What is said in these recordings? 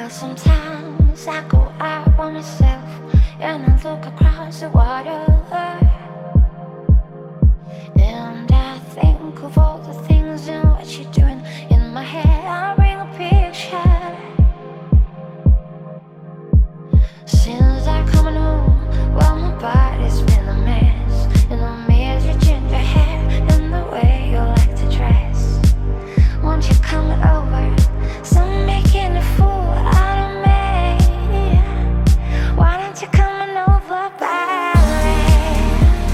Sometimes I go out by myself and I look across the water, and I think of all the things and what you're doing. In my head I bring a picture. Since I come home, well, my body's been a mess, and I miss your ginger hair and the way you like to dress. Won't you come over? Some making a fool out of me. Why don't you come on over, Valerie?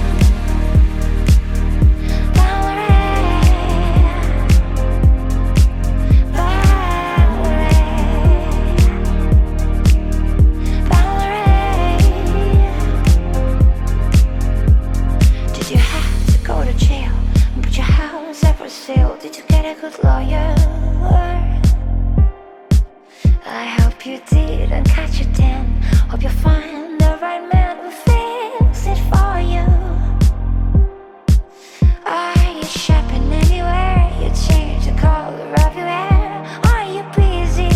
Did you have to go to jail and put your house up for sale? Did you get a good lawyer? I hope you did and catch your 10. Hope you find the right man who fix it for you. Are you shopping anywhere? You change the color of your hair. Are you busy?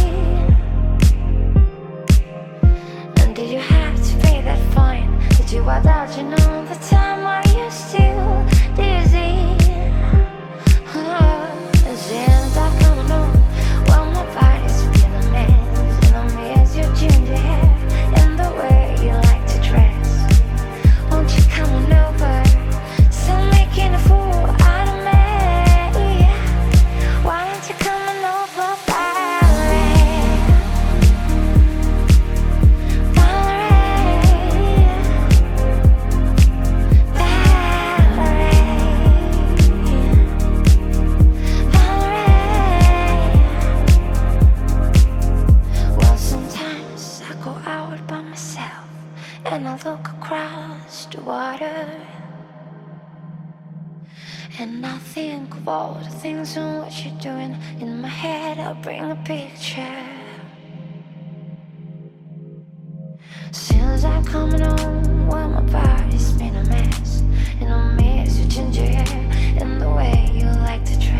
And did you have to pay that fine? Did you out dodging all the time? Are you still dizzy? Since I've come home, well, my body's been a mess, and I miss your ginger hair and the way you like to dress. Won't you come on over? Still making a fool out of me. Why don't you come on over, Valerie? Well, sometimes I go out by myself and I look across the water, and I think of all the things and what you're doing. In my head I'll bring a picture. Since I've come home, well, my body's been a mess, and I miss your ginger hair and the way you like to dress.